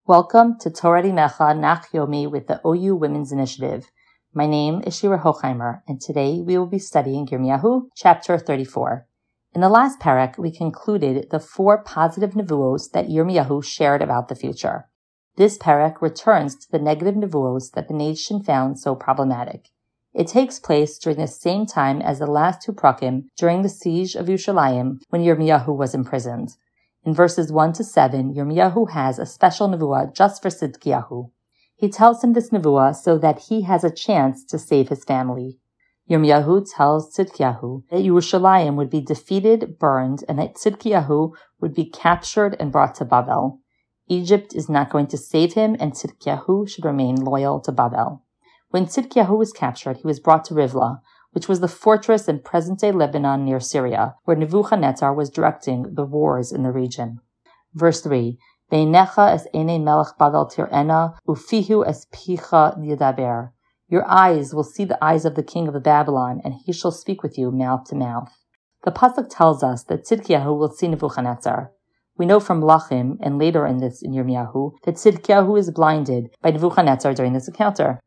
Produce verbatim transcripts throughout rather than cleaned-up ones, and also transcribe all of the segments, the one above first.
Welcome to Torah Limecha Nach Yomi with the O U Women's Initiative. My name is Shira Hochheimer, and today we will be studying Yirmiyahu, chapter thirty-four. In the last parak, we concluded the four positive nevuos that Yirmiyahu shared about the future. This parak returns to the negative nevuos that the nation found so problematic. It takes place during the same time as the last two prakim during the siege of Yerushalayim when Yirmiyahu was imprisoned. In verses one to seven, Yirmiyahu has a special nevuah just for Tzidkiyahu. He tells him this nevuah so that he has a chance to save his family. Yirmiyahu tells Tzidkiyahu that Yerushalayim would be defeated, burned, and that Tzidkiyahu would be captured and brought to Bavel. Egypt is not going to save him, and Tzidkiyahu should remain loyal to Bavel. When Tzidkiyahu was captured, he was brought to Rivla, which was the fortress in present-day Lebanon near Syria, where Nebuchadnezzar was directing the wars in the region. Verse three, Beinecha es einei melech Bavel tir'ena, ufihu es picha yidaber. Your eyes will see the eyes of the king of the Babylon, and he shall speak with you mouth to mouth. The pasuk tells us that Tzidkiyahu will see Nebuchadnezzar. We know from Lachim, and later in this in Yirmiyahu, that Tzidkiyahu is blinded by Nebuchadnezzar during this encounter.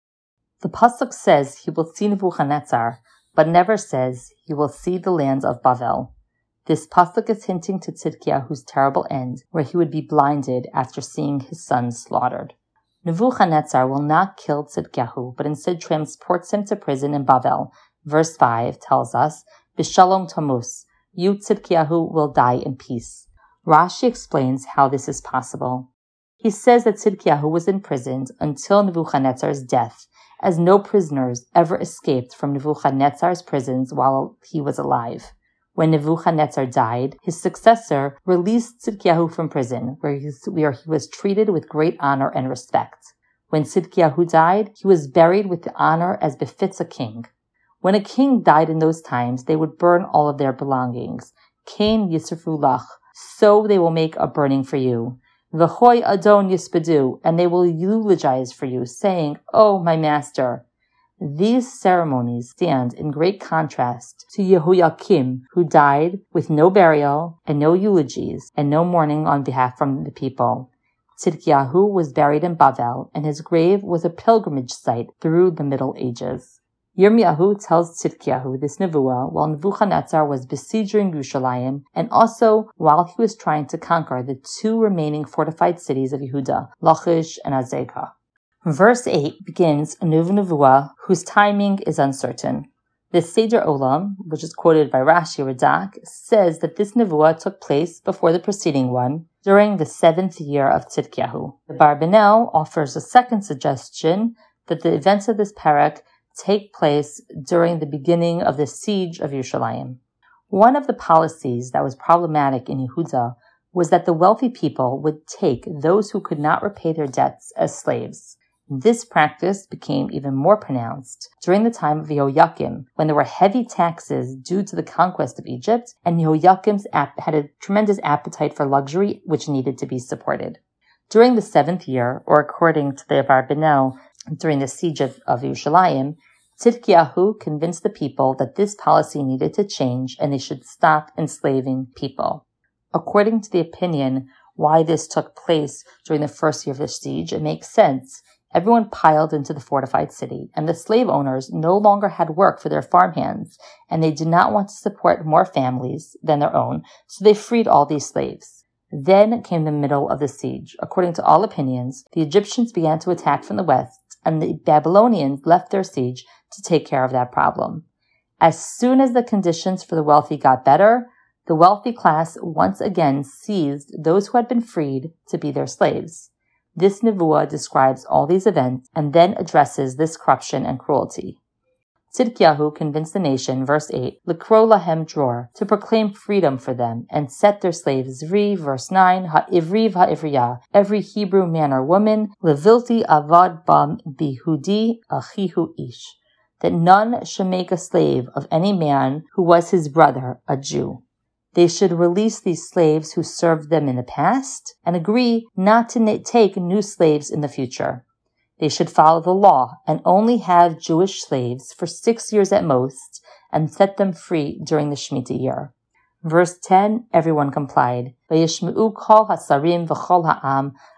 The pasuk says he will see Nebuchadnezzar, but never says he will see the land of Bavel. This pasuk is hinting to Tzidkiyahu's terrible end, where he would be blinded after seeing his sons slaughtered. Nebuchadnezzar will not kill Tzidkiyahu, but instead transports him to prison in Bavel. Verse five tells us, B'shalom tamus, you Tzidkiyahu will die in peace. Rashi explains how this is possible. He says that Tzidkiyahu was imprisoned until Nebuchadnezzar's death, as no prisoners ever escaped from Nebuchadnezzar's prisons while he was alive. When Nebuchadnezzar died, his successor released Tzidkiyahu from prison, where he, where he was treated with great honor and respect. When Tzidkiyahu died, he was buried with the honor as befits a king. When a king died in those times, they would burn all of their belongings. Kain yisrfu lach, so they will make a burning for you. V'choi adon yispadu, and they will eulogize for you, saying, "Oh, my master." These ceremonies stand in great contrast to Yehoiakim, who died with no burial and no eulogies and no mourning on behalf from the people. Tzidkiyahu was buried in Bavel, and his grave was a pilgrimage site through the Middle Ages. Yirmiyahu tells Tzidkiyahu this nevuah while Nebuchadnezzar was besieging Yerushalayim, and also while he was trying to conquer the two remaining fortified cities of Yehuda, Lachish and Azekah. Verse eight begins a new nevuah whose timing is uncertain. The Seder Olam, which is quoted by Rashi Radak, says that this nevuah took place before the preceding one, during the seventh year of Tzidkiyahu. The Barbanel offers a second suggestion that the events of this parak take place during the beginning of the siege of Yerushalayim. One of the policies that was problematic in Yehuda was that the wealthy people would take those who could not repay their debts as slaves. This practice became even more pronounced during the time of Yehoiakim, when there were heavy taxes due to the conquest of Egypt, and Yehoiakim's ap- had a tremendous appetite for luxury which needed to be supported. During the seventh year, or according to the Barbanel, during the siege of, of Yerushalayim, Tzidkiyahu convinced the people that this policy needed to change and they should stop enslaving people. According to the opinion why this took place during the first year of the siege, it makes sense. Everyone piled into the fortified city, and the slave owners no longer had work for their farmhands, and they did not want to support more families than their own, so they freed all these slaves. Then came the middle of the siege. According to all opinions, the Egyptians began to attack from the west, and the Babylonians left their siege to take care of that problem. As soon as the conditions for the wealthy got better, the wealthy class once again seized those who had been freed to be their slaves. This nevuah describes all these events and then addresses this corruption and cruelty. Tzidkiyahu convinced the nation, verse eight, L'kro lahem dror, to proclaim freedom for them, and set their slaves Zri, verse nine, ha'ivriv ha'ivriya, every Hebrew man or woman, levilti avad bam bihudi achihu ish, that none should make a slave of any man who was his brother, a Jew. They should release these slaves who served them in the past, and agree not to na- take new slaves in the future. They should follow the law and only have Jewish slaves for six years at most, and set them free during the Shemitah year. Verse ten, everyone complied. Vayishme'u kol hasarim v'chol ha'am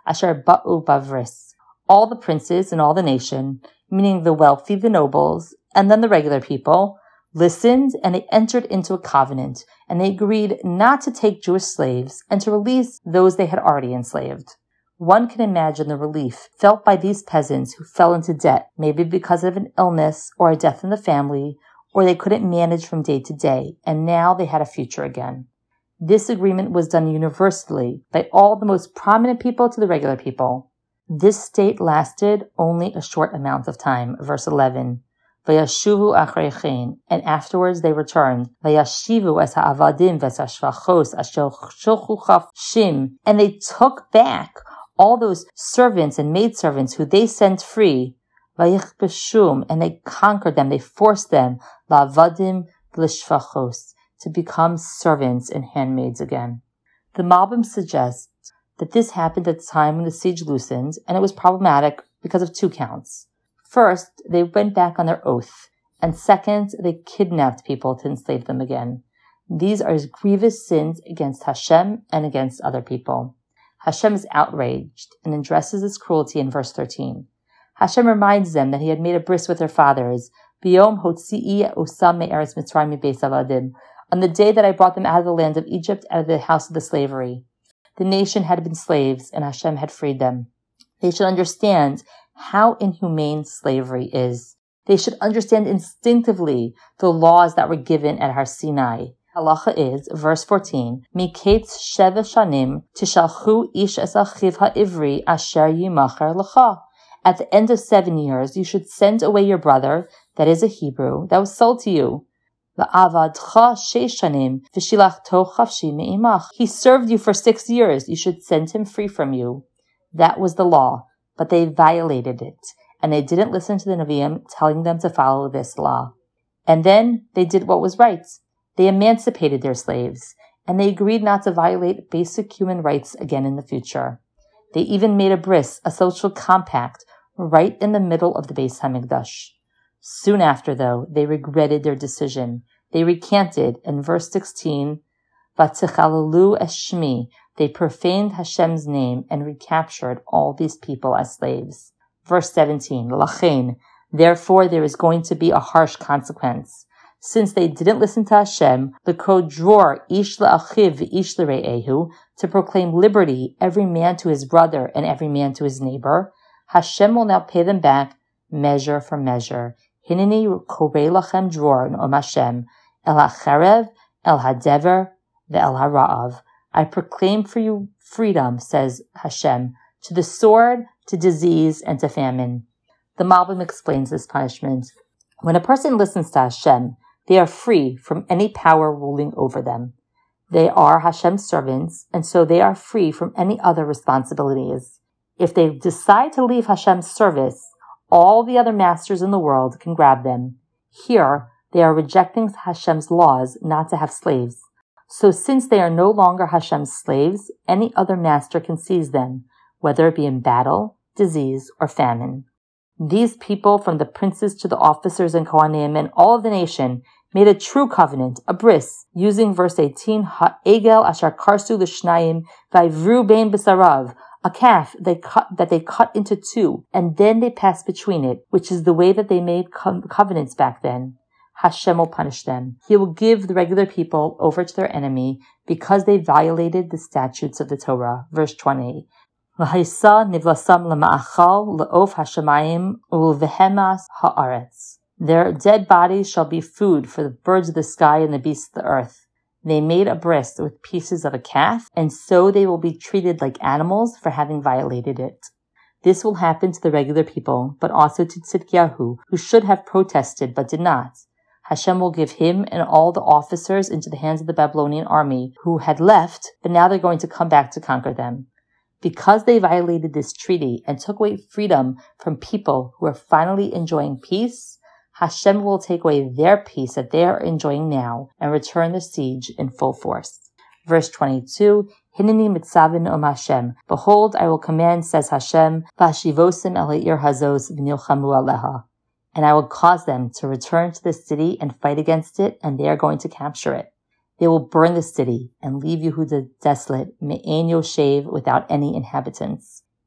asher ba'u bavris. All the princes and all the nation, meaning the wealthy, the nobles, and then the regular people, listened and they entered into a covenant, and they agreed not to take Jewish slaves and to release those they had already enslaved. One can imagine the relief felt by these peasants who fell into debt, maybe because of an illness or a death in the family, or they couldn't manage from day to day, and now they had a future again. This agreement was done universally by all the most prominent people to the regular people. This state lasted only a short amount of time. Verse eleven. Vayashuvu achreichein, and afterwards they returned. Vayashivu es ha'avadim ves ha'shvachos asher shulchu chafshim, and they took back all those servants and maidservants who they sent free. Vayichbeshum, and they conquered them, they forced them, la'avadim v'lishvachos, to become servants and handmaids again. The Malbim suggests that this happened at the time when the siege loosened, and it was problematic because of two counts. First, they went back on their oath, and second, they kidnapped people to enslave them again. These are grievous sins against Hashem and against other people. Hashem is outraged and addresses this cruelty in verse thirteen. Hashem reminds them that he had made a bris with their fathers, Biyom hotzi'i osam me'eretz Mitzrayim mibeis avadim, on the day that I brought them out of the land of Egypt, out of the house of the slavery. The nation had been slaves, and Hashem had freed them. They should understand how inhumane slavery is. They should understand instinctively the laws that were given at Har Sinai. Halacha is, verse fourteen, Miketz sheva shanim tishalchu ish es achiv ha'ivri asher yimacher lecha. At the end of seven years, you should send away your brother, that is a Hebrew, that was sold to you. He served you for six years. You should send him free from you. That was the law, but they violated it, and they didn't listen to the Nevi'im telling them to follow this law. And then they did what was right. They emancipated their slaves, and they agreed not to violate basic human rights again in the future. They even made a bris, a social compact, right in the middle of the Beis Hamikdash. Soon after, though, they regretted their decision. They recanted, in verse sixteen, V'tichalalu es shmi, they profaned Hashem's name and recaptured all these people as slaves. Verse seventeen, Lachein, therefore there is going to be a harsh consequence. Since they didn't listen to Hashem, the code dror ish la'achiv v'ish l're'ehu, to proclaim liberty, every man to his brother and every man to his neighbor, Hashem will now pay them back measure for measure. Hineni korei lachem dror n'om Hashem, el ha'cherev, el ha'dever, ve'el ha'ra'av. I proclaim for you freedom, says Hashem, to the sword, to disease, and to famine. The Malbim explains this punishment. When a person listens to Hashem, they are free from any power ruling over them. They are Hashem's servants, and so they are free from any other responsibilities. If they decide to leave Hashem's service, all the other masters in the world can grab them. Here, they are rejecting Hashem's laws not to have slaves. So since they are no longer Hashem's slaves, any other master can seize them, whether it be in battle, disease, or famine. These people, from the princes to the officers and Kohanim and all of the nation, made a true covenant, a bris, using verse eighteen, Ha'egel asher karsu l'shnayim v'ivru bein b'sarav, a calf they cut, that they cut into two, and then they passed between it, which is the way that they made co- covenants back then. Hashem will punish them. He will give the regular people over to their enemy because they violated the statutes of the Torah. Verse twenty. V'haisa nivlasam l'ma'achal l'of hashemayim u'v'hemas ha'aretz. Their dead bodies shall be food for the birds of the sky and the beasts of the earth. They made a bris with pieces of a calf, and so they will be treated like animals for having violated it. This will happen to the regular people, but also to Tzidkiyahu, who should have protested but did not. Hashem will give him and all the officers into the hands of the Babylonian army, who had left, but now they're going to come back to conquer them. Because they violated this treaty and took away freedom from people who are finally enjoying peace, Hashem will take away their peace that they are enjoying now and return the siege in full force. Verse twenty-two, Hineni mitzavin om Hashem. Behold, I will command, says Hashem, Vashivosim el ha'ir hazos v'nilchamu aleha. And I will cause them to return to the city and fight against it, and they are going to capture it. They will burn the city and leave Yehuda desolate, me'en yoshev, without any inhabitants.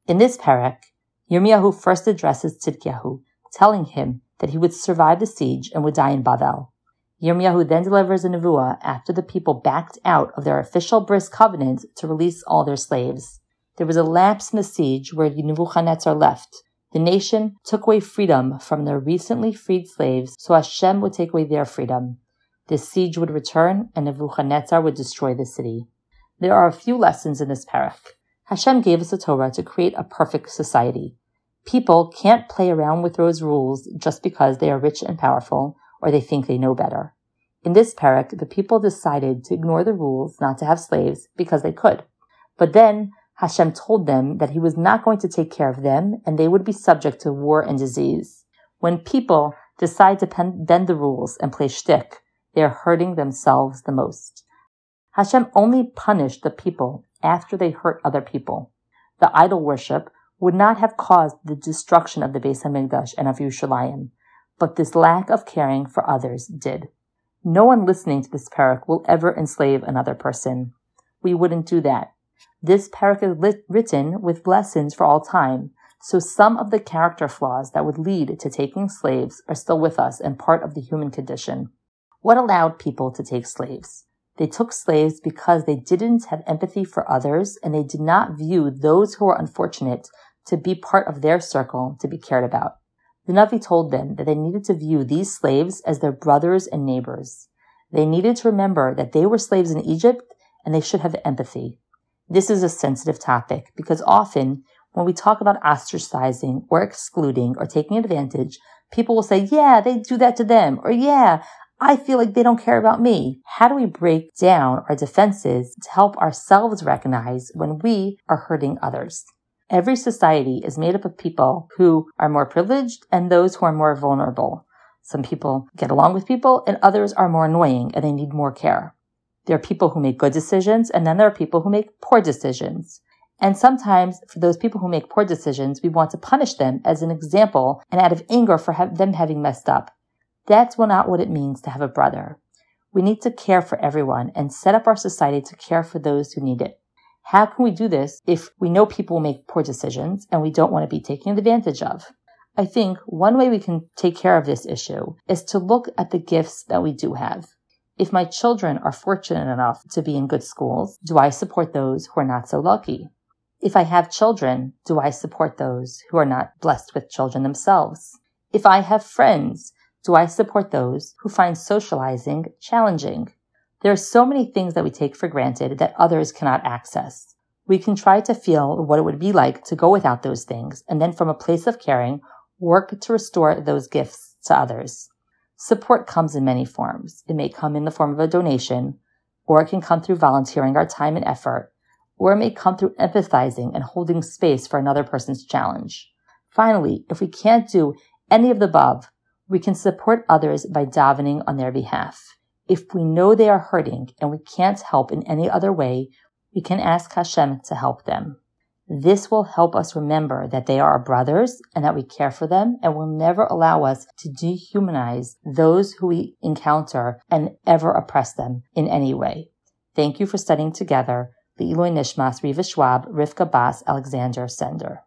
In this parak, Yirmiyahu first addresses Tzidkiyahu, telling him that he would survive the siege and would die in Bavel. Yirmiyahu then delivers a nevuah after the people backed out of their official bris covenant to release all their slaves. There was a lapse in the siege where Nebuchadnezzar left. The nation took away freedom from their recently freed slaves, so Hashem would take away their freedom. The siege would return, and Nebuchadnezzar would destroy the city. There are a few lessons in this parak. Hashem gave us a Torah to create a perfect society. People can't play around with those rules just because they are rich and powerful, or they think they know better. In this parak, the people decided to ignore the rules not to have slaves because they could. But then Hashem told them that he was not going to take care of them, and they would be subject to war and disease. When people decide to pen- bend the rules and play shtick, they are hurting themselves the most. Hashem only punished the people after they hurt other people. The idol worship would not have caused the destruction of the Beis HaMikdash and of Yerushalayim, but this lack of caring for others did. No one listening to this parak will ever enslave another person. We wouldn't do that. This parak is lit- written with lessons for all time, so some of the character flaws that would lead to taking slaves are still with us and part of the human condition. What allowed people to take slaves? They took slaves because they didn't have empathy for others, and they did not view those who were unfortunate to be part of their circle to be cared about. The Navi told them that they needed to view these slaves as their brothers and neighbors. They needed to remember that they were slaves in Egypt, and they should have empathy. This is a sensitive topic because often when we talk about ostracizing or excluding or taking advantage, people will say, yeah, they do that to them, or yeah, I feel like they don't care about me. How do we break down our defenses to help ourselves recognize when we are hurting others? Every society is made up of people who are more privileged and those who are more vulnerable. Some people get along with people and others are more annoying and they need more care. There are people who make good decisions, and then there are people who make poor decisions. And sometimes, for those people who make poor decisions, we want to punish them as an example and out of anger for ha- them having messed up. That's not what it means to have a brother. We need to care for everyone and set up our society to care for those who need it. How can we do this if we know people will make poor decisions and we don't want to be taken advantage of? I think one way we can take care of this issue is to look at the gifts that we do have. If my children are fortunate enough to be in good schools, do I support those who are not so lucky? If I have children, do I support those who are not blessed with children themselves? If I have friends, do I support those who find socializing challenging? There are so many things that we take for granted that others cannot access. We can try to feel what it would be like to go without those things, and then from a place of caring, work to restore those gifts to others. Support comes in many forms. It may come in the form of a donation, or it can come through volunteering our time and effort, or it may come through empathizing and holding space for another person's challenge. Finally, if we can't do any of the above, we can support others by davening on their behalf. If we know they are hurting and we can't help in any other way, we can ask Hashem to help them. This will help us remember that they are our brothers and that we care for them, and will never allow us to dehumanize those who we encounter and ever oppress them in any way. Thank you for studying together. Le'iloi Nishmas Riva Schwab, Rivka Bas, Alexander Sender.